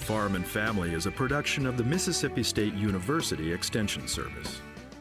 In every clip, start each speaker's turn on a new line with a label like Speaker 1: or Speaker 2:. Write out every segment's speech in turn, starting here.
Speaker 1: Farm and Family is a production of the Mississippi State University Extension Service.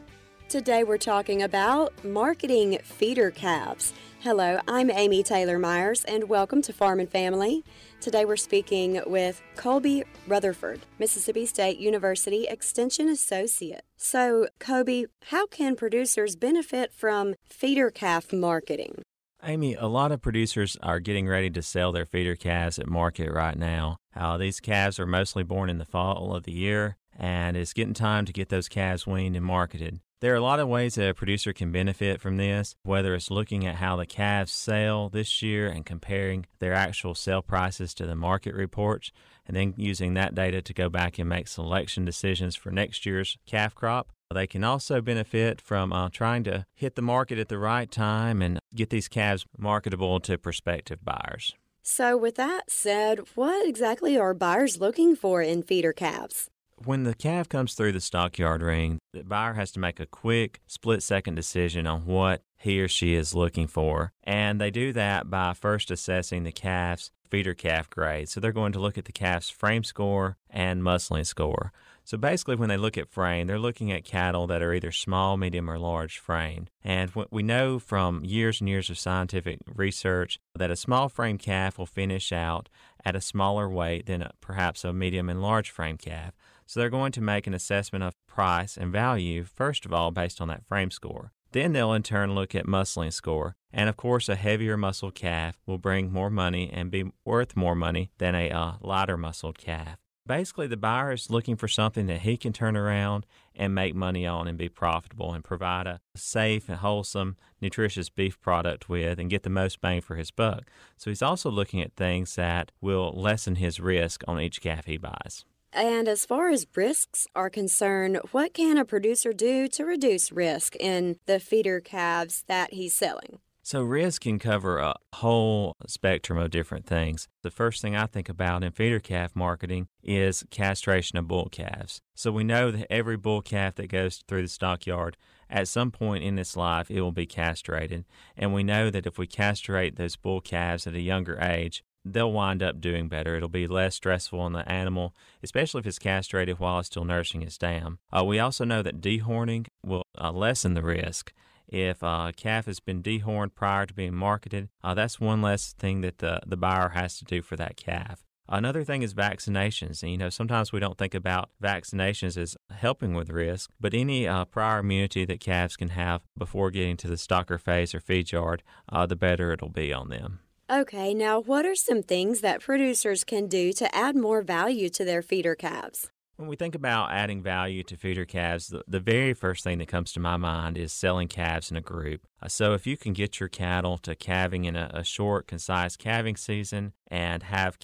Speaker 2: Today we're talking about marketing feeder calves. Hello, I'm Amy Taylor Myers, and welcome to Farm and Family. Today we're speaking with Colby Rutherford, Mississippi State University Extension Associate. So, Colby, how can producers benefit from feeder calf marketing?
Speaker 3: Amy, a lot of producers are getting ready to sell their feeder calves at market right now. These calves are mostly born in the fall of the year, and it's getting time to get those calves weaned and marketed. There are a lot of ways that a producer can benefit from this, whether it's looking at how the calves sell this year and comparing their actual sale prices to the market reports, and then using that data to go back and make selection decisions for next year's calf crop. They can also benefit from trying to hit the market at the right time and get these calves marketable to prospective buyers.
Speaker 2: So with that said, what exactly are buyers looking for in feeder calves?
Speaker 3: When the calf comes through the stockyard ring, the buyer has to make a quick, split-second decision on what he or she is looking for, and they do that by first assessing the calf's feeder calf grade. So they're going to look at the calf's frame score and muscling score. So basically, when they look at frame, they're looking at cattle that are either small, medium, or large framed. And what we know from years and years of scientific research that a small frame calf will finish out at a smaller weight than perhaps a medium and large frame calf. So they're going to make an assessment of price and value, first of all, based on that frame score. Then they'll in turn look at muscling score. And of course, a heavier muscled calf will bring more money and be worth more money than a lighter muscled calf. Basically, the buyer is looking for something that he can turn around and make money on and be profitable and provide a safe and wholesome, nutritious beef product with and get the most bang for his buck. So he's also looking at things that will lessen his risk on each calf he buys.
Speaker 2: And as far as risks are concerned, what can a producer do to reduce risk in the feeder calves that he's selling?
Speaker 3: So risk can cover a whole spectrum of different things. The first thing I think about in feeder calf marketing is castration of bull calves. So we know that every bull calf that goes through the stockyard, at some point in its life, it will be castrated. And we know that if we castrate those bull calves at a younger age, they'll wind up doing better. It'll be less stressful on the animal, especially if it's castrated while it's still nursing its dam. We also know that dehorning will lessen the risk. If a calf has been dehorned prior to being marketed, that's one less thing that the buyer has to do for that calf. Another thing is vaccinations. And, sometimes we don't think about vaccinations as helping with risk, but any prior immunity that calves can have before getting to the stocker phase or feed yard, the better it'll be on them.
Speaker 2: Okay, now what are some things that producers can do to add more value to their feeder calves?
Speaker 3: When we think about adding value to feeder calves, the very first thing that comes to my mind is selling calves in a group. So if you can get your cattle to calving in a short, concise calving season and have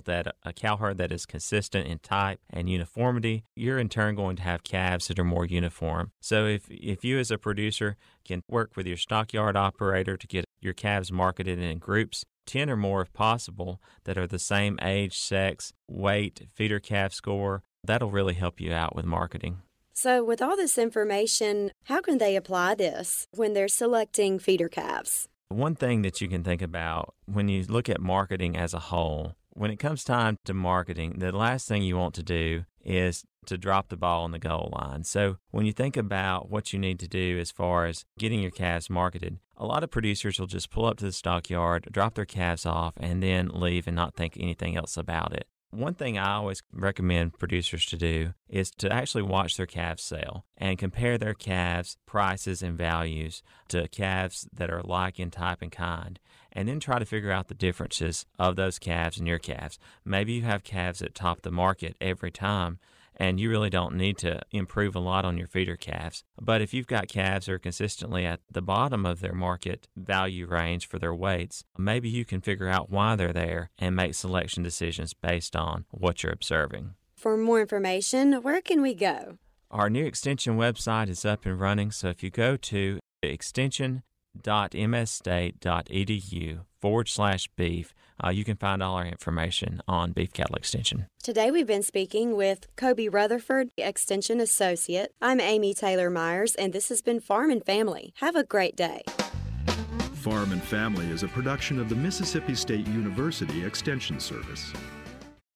Speaker 3: a cow herd that is consistent in type and uniformity, you're in turn going to have calves that are more uniform. So if you as a producer can work with your stockyard operator to get your calves marketed in groups, 10 or more if possible, that are the same age, sex, weight, feeder calf score, that'll really help you out with marketing.
Speaker 2: So with all this information, how can they apply this when they're selecting feeder calves?
Speaker 3: One thing that you can think about when you look at marketing as a whole, when it comes time to marketing, the last thing you want to do is to drop the ball on the goal line. So when you think about what you need to do as far as getting your calves marketed, a lot of producers will just pull up to the stockyard, drop their calves off, and then leave and not think anything else about it. One thing I always recommend producers to do is to actually watch their calves sell and compare their calves' prices and values to calves that are alike in type and kind, and then try to figure out the differences of those calves and your calves. Maybe you have calves that top the market every time, and you really don't need to improve a lot on your feeder calves. But if you've got calves that are consistently at the bottom of their market value range for their weights, maybe you can figure out why they're there and make selection decisions based on what you're observing.
Speaker 2: For more information, where can we go?
Speaker 3: Our new extension website is up and running, so if you go to extension.msstate.edu/beef, you can find all our information on beef cattle extension.
Speaker 2: Today we've been speaking with Colby Rutherford, Extension Associate. I'm Amy Taylor Myers, and this has been Farm and Family. Have a great day.
Speaker 1: Farm and Family is a production of the Mississippi State University Extension Service.